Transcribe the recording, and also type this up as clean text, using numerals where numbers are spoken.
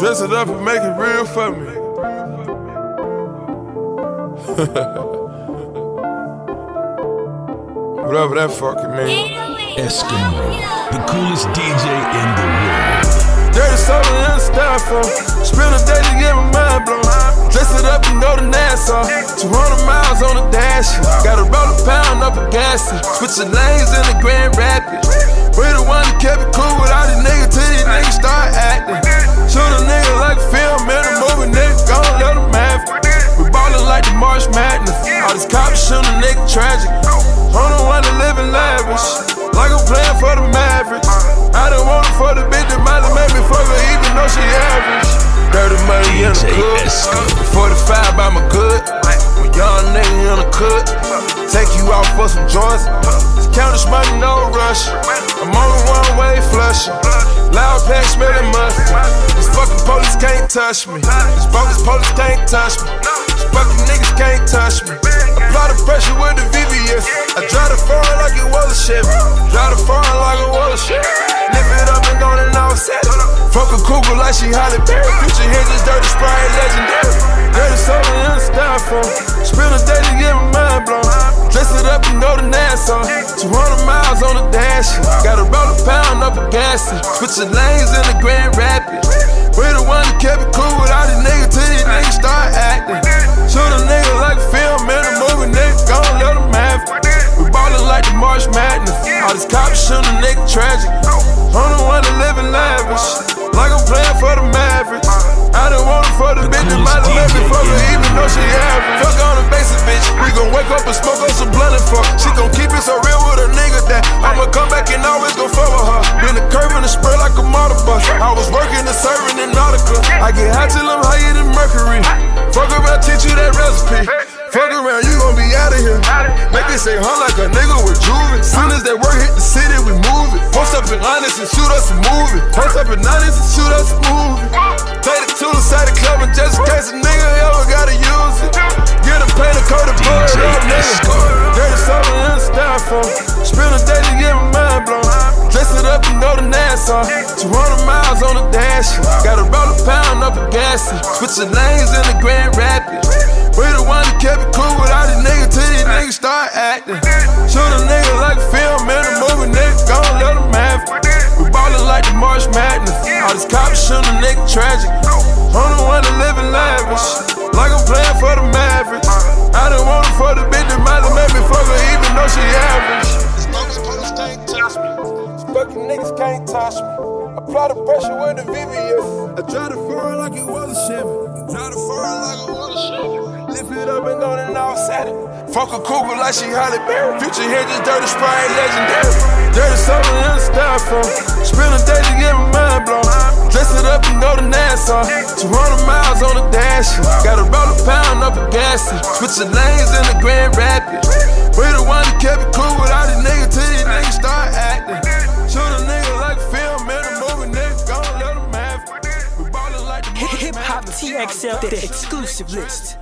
Dress it up and make it real for me. Whatever that fucking means. Eskimo, the coolest DJ in the world. Dirty soda in the styrofoam. Spend a day to get my mind blown. Dress it up and go to Nassau. 200 miles on the dash. Gotta roll a pound up a gas. Switching lanes in the Grand Rapids. We the one that kept it cool with all these niggas till these niggas start acting. Shoot a nigga like a film in a movie, nigga gon' let them have it. We ballin' like the March Madness. All these cops shootin' a nigga tragic. I'm the one that livin' lavish, like I'm playin' for the Mavericks. I don't want it for the bitch that might have made me fuck her even though she average. Dirty money in the cook, 45 by my good. When young nigga in the cook, take you out for some joints. Count this money, no rush. I'm on the one-way flushing. Loud pack smelling mustard. These fucking police can't touch me. These bogus police can't touch me. These fucking niggas can't touch me. Apply the pressure with the VVS. I drive the foreign like it was a Chevy. Drive the foreign like it was a Chevy. Lift it up and go and offset it. Fuck a cougar like she Halle Berry. Future hinges, dirty Sprite, legendary. Dirty soda in the styrofoam. Spend a day to get my mind blown. Dress it up and go to Nassau. 200 miles on the dash. Gotta roll a pound up a gas. Switching lanes in the Grand Rapids. We the one that kept it cool with all these niggas till these niggas start acting. Shoot a nigga like a film in a movie, nigga gon' let them have it. We ballin' like the March Madness. All these cops shootin' a nigga tragic. I'm the one that livin' lavish, like I'm playin' for the Mavericks. I done want it for the bitch that might have made me fuck her even though she average. Fuck on the basic bitch, we gon' wake up and smoke on some blunt and fuck. She gon' keep it so real with a nigga that I'ma come back and always gon' fuck with her. Been a curve in the spur like a motor bus. I was working and serving in Nautica. I get high till I'm higher than Mercury. Fuck around, teach you that recipe. Fuck around, you gon' be out of here. Make it say huh like a nigga with juvie. Soon as that work hit the city, we move it. Post up in Honest and shoot us a movie. Post up in Honest and shoot us a movie. Take the tool inside the club and just in case a nigga ever gotta use it. Get a paint a coat of blood up, nigga. Dirty soda in the styrofoam. Spend a day to get my mind blown. Dress it up and go to Nassau. 200 miles on the dash. Gotta roll a pound up a gas. Switching lanes in the Grand Rapids. We the one that kept it cool with all these niggas till these niggas start acting. Shoot a nigga like a film in a movie, nigga gon' let them have it. We ballin' like the March Madness. All these cops shootin' a nigga tragic. I'm the one that livin' lavish, like I'm playin' for the Mavericks. I done want it for the bitch that might have made me fuck her even though she average. These bogus police can't touch me. These fucking niggas can't touch me. Apply the pressure with the VVS. I drive the foreign like it was a Chevy. Drive the foreign like it was a Chevy. Lift it up and go and offset it. Fuck a cougar like she Halle Berry. Future hinges, dirty Sprite, legendary. Dirty soda in the styrofoam. Spend a day to get my mind blown. Dress it up and go to Nassau. 200 miles on the dash. Gotta roll a pound up a gas. Switching lanes in the Grand Rapids. We the one that kept it cool with all these niggas till these niggas start acting. Shoot a nigga like a film in a movie, nigga gon' let them have it. We ballin' like the Hip Hop TXL, the exclusive list.